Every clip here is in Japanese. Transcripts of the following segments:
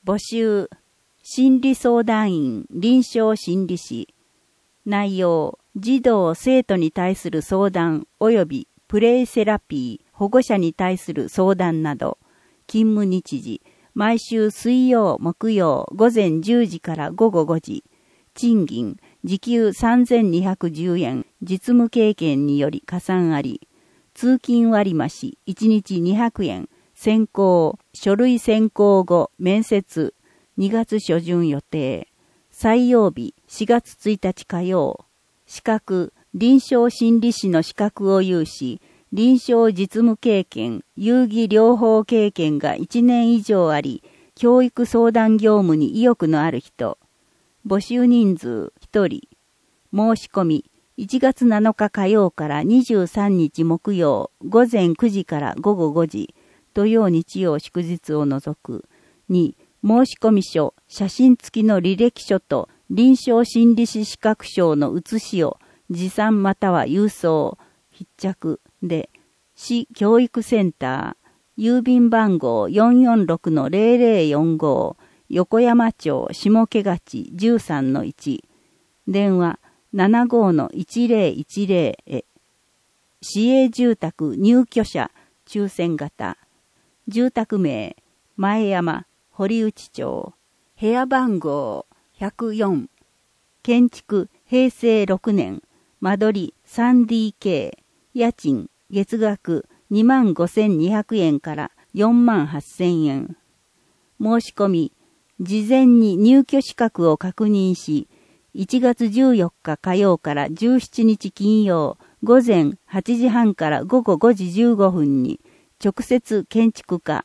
募集、心理相談員臨床心理士。内容、児童・生徒に対する相談及びプレイセラピー、保護者に対する相談など。勤務日時、毎週水曜・木曜午前10時から午後5時。賃金、時給3210円、実務経験により加算あり。通勤割増、1日200円。選考、書類選考後、面接、2月初旬予定。採用日、4月1日火曜。資格、臨床心理士の資格を有し、臨床実務経験、遊戯療法経験が1年以上あり、教育相談業務に意欲のある人。募集人数1人。申し込み、1月7日火曜から23日木曜、午前9時から午後5時。土曜日曜祝日を除く。2、申込書、写真付きの履歴書と臨床心理士資格証の写しを持参または郵送、必着で、市教育センター、郵便番号 446-0045、横山町下毛勝 13-1、電話 75-1010 へ。市営住宅入居者、抽選型。住宅名、前山、堀内町。部屋番号、104。建築、平成6年。間取り、3DK。家賃、月額、25,200円から48,000円。申し込み、事前に入居資格を確認し、1月14日火曜から17日金曜、午前8時半から午後5時15分に、直接建築課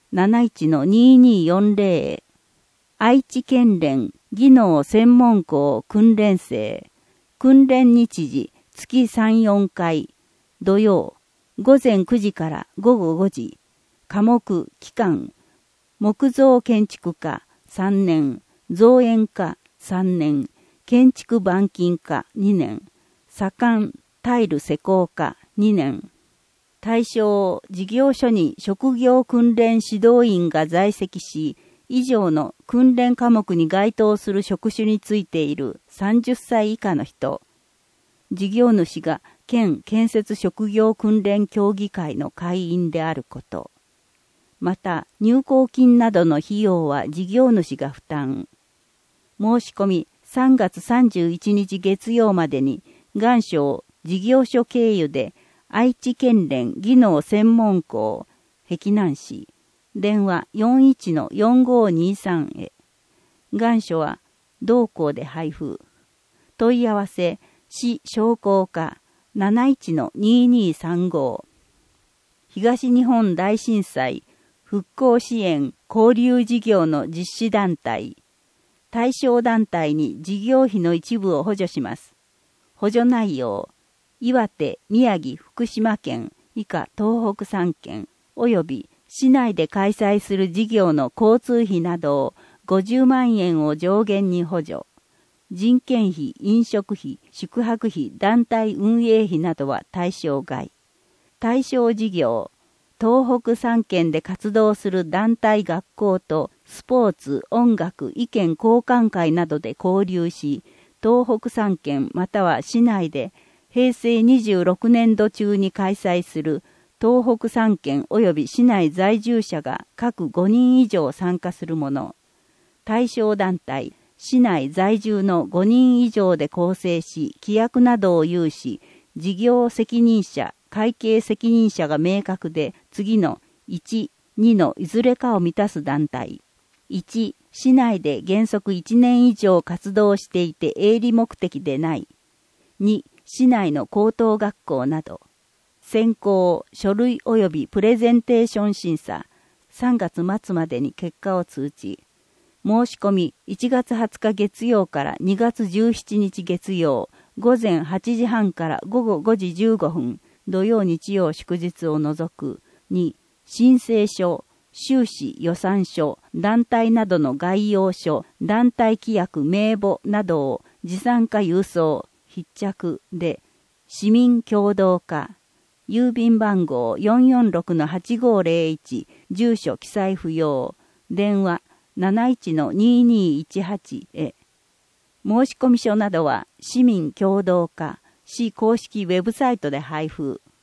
71-2240 へ。愛知県連技能専門校訓練生。訓練日時月3、4回。土曜、午前9時から午後5時。科目、期間。木造建築科3年。造園科3年。建築板金科2年。左官、タイル施工科2年。対象事業所に職業訓練指導員が在籍し、以上の訓練科目に該当する職種についている30歳以下の人。事業主が県建設職業訓練協議会の会員であること。また、入校金などの費用は事業主が負担。申し込み3月31日月曜までに、願書事業所経由で、愛知県連技能専門校、碧南市、電話 41-4523 へ。願書は、同校で配布。問い合わせ、市商工課 71-2235。東日本大震災復興支援交流事業の実施団体。対象団体に事業費の一部を補助します。補助内容。岩手、宮城、福島県、以下東北3県、及び市内で開催する事業の交通費などを50万円を上限に補助。人件費、飲食費、宿泊費、団体運営費などは対象外。対象事業、東北3県で活動する団体学校とスポーツ、音楽、意見交換会などで交流し、東北3県または市内で平成26年度中に開催する東北3県及び市内在住者が各5人以上参加するもの。対象団体、市内在住の5人以上で構成し、規約などを有し、事業責任者、会計責任者が明確で、次の1、2のいずれかを満たす団体。1、市内で原則1年以上活動していて営利目的でない。2、市内の高等学校など。選考、書類及びプレゼンテーション審査。3月末までに結果を通知。申し込み1月20日月曜から2月17日月曜、午前8時半から午後5時15分、土曜日曜祝日を除く。2、申請書、収支予算書、団体などの概要書、団体規約名簿などを持参か郵送、必着で、市民共同課、郵便番号 446-8501、住所記載不要、電話 71-2218 へ。申込書などは市民共同化、市公式ウェブサイトで配布。